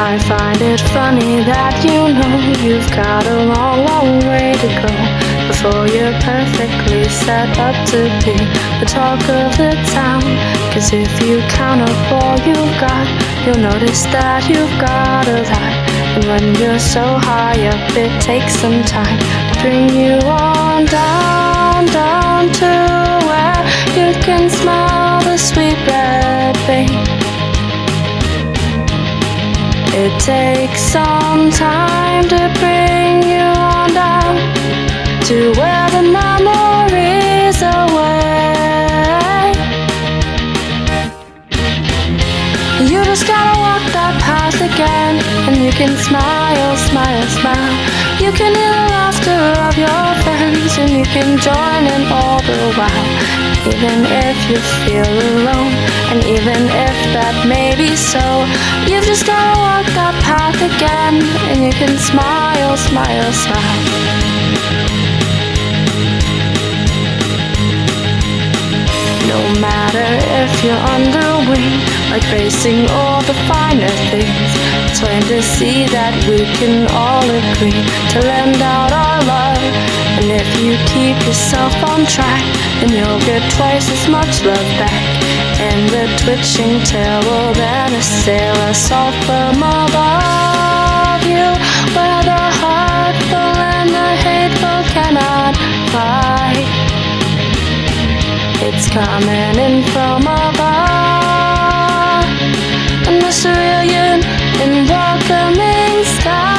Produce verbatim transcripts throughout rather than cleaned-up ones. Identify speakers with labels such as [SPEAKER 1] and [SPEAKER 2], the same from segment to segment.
[SPEAKER 1] I find it funny that you know you've got a long, long way to go before you're perfectly set up to be the talk of the town. Cause if you count up all you've got, you'll notice that you've got a lot. And when you're so high up, it takes some time to bring you on down, down to where you can smell the sweet red vein. It takes some time to bring you on down to where the memories away. You just gotta walk that path again, and you can smile, smile, smile. You can hear the laughter of your friends, and you can join in all the while. Even if you feel alone, and even if that may be so, you've just gotta walk that path again, and you can smile, smile, smile. No matter if you're underwing, like racing all the finer things, it's plain to see that we can all agree to lend out our love. And if you keep yourself on track, then you'll get twice as much love back. And the twitching tail will then assail us all from above you, where the hurtful and the hateful cannot fly. It's coming in from above, in the cerulean and welcoming sky.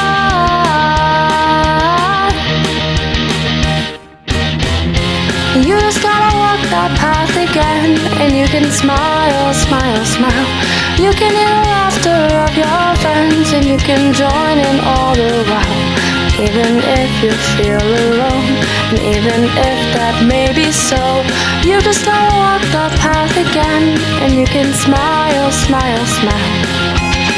[SPEAKER 1] You just gotta walk that path again, and you can smile, smile, smile. You can hear the laughter of your friends, and you can join in all the while. Even if you feel alone, and even if that may be so, you just gotta walk that path again, and you can smile, smile, smile.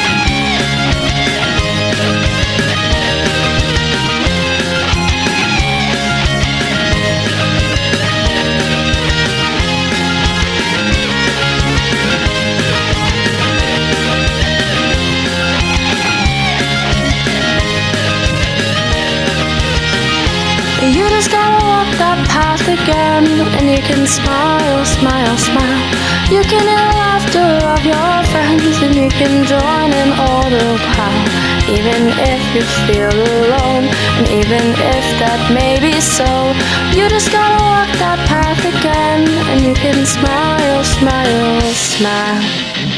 [SPEAKER 1] You just gotta walk that path again, and you can smile, smile, smile. You can hear the laughter of your friends, and you can join in all the while. Even if you feel alone, and even if that may be so, you just gotta walk that path again, and you can smile, smile, smile.